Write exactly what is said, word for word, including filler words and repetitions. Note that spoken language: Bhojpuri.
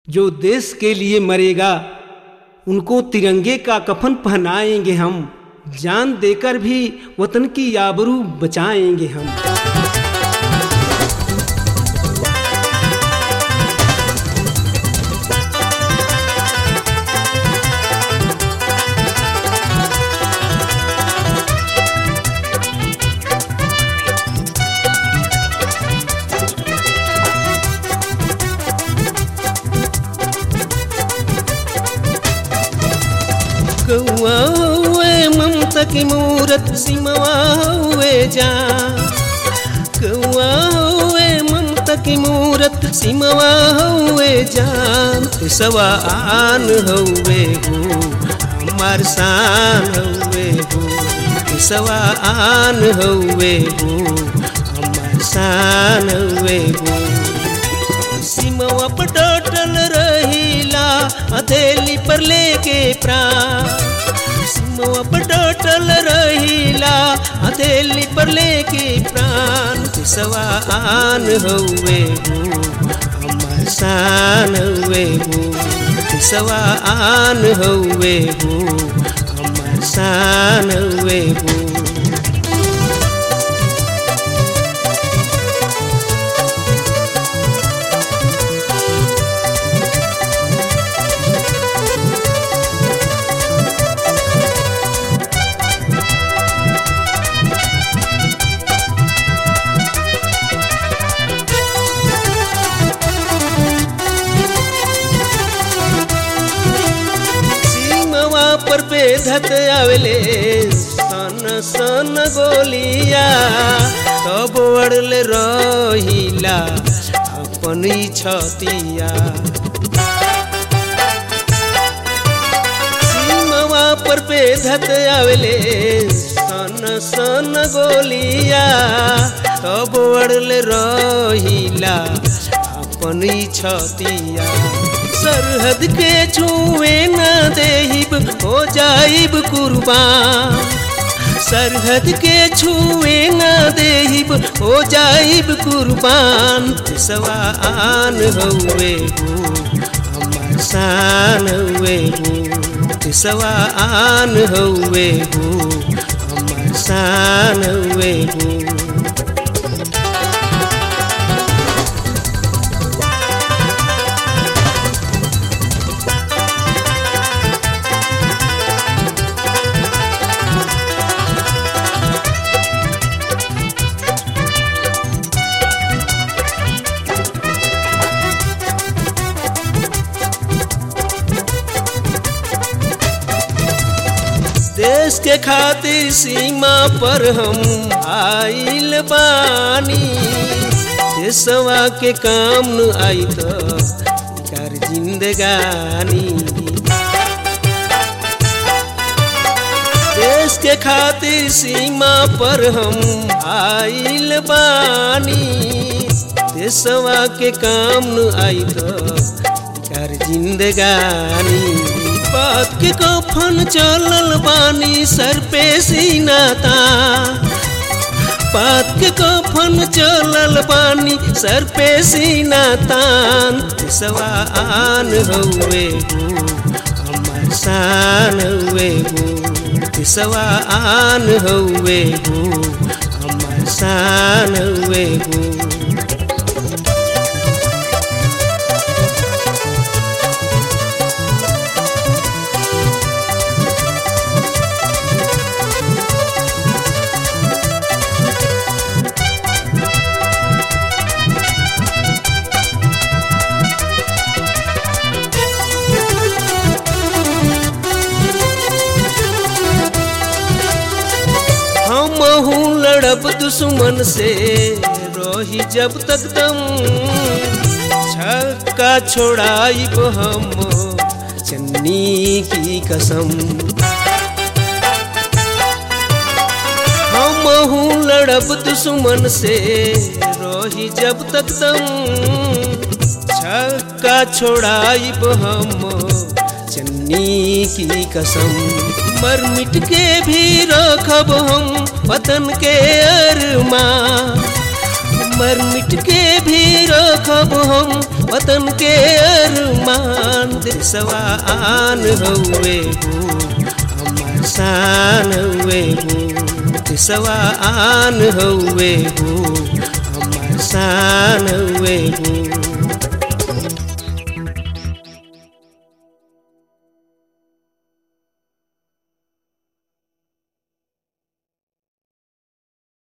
जो देश के लिए मरेगा उनको तिरंगे का कफन पहनाएंगे हम, जान देकर भी वतन की आबरू बचाएंगे हम। कौआ हुए ममता की मूरत सिमवा हुए जान, कौआ हुए ममता की मूरत सिमवा हुए जान। सवा आन हुए हो हमार शान हुए हो, सवा आन हुए हो हमार शान हुए हो। सिमवा पर डटल रहीला हथेली पर लेके प्राण, सिमवा पर डटल रहीला हथेली पर लेके प्राण। सवा आन हुए हो हमार शान हुए हो, सवा आन हुए हो हमार शान हुए हो। पर बेधत आवेले सन सन गोलिया, तब अड़ले रहीला अपनी छतिया। सीमवा पर बेधत आवेले सन सन गोलिया, तब अड़ले रहीला अपनी छतिया। सरहद के छुए न देहिब हो जाइब कुर्बान, सरहद के छुए न देहिब हो जाइब कुर्बान। सवा आन हुए हो हमार शान हुए हो, सवा आन हुए हो हमार शान हुए हो। देश के खातिर सीमा पर हम आइल बानी, देशवा के काम न आई तो कर जिंदगानी। देश के खातिर सीमा पर हम आइल बानी, देशवा के काम न आई तो कर जिंदगानी। बात के कफन चलल बानी सर पे सीनाता, बात के कफन चलल बानी सर पे सीनातान। सवा आन हुए हो हमार शान हुए हो, सवा आन हुए हो हमार शान हुए हो। हमहू लड़ब दुश्मन से रही जब तक दम, छक्का छोड़ाइब हम चन्नी की कसम। हमहू लड़ब दुश्मन से रही जब तक दम, छक्का छोड़ाइब हम चन्नी की कसम। मर मिट के भी रखब हम वतन के अरमान, मर मिट के भी रखब हम वतन के अरमान। देशवा आन हउए हो हमार शान हउए हो देशवा आन हउए हो हमार शान हउए हो।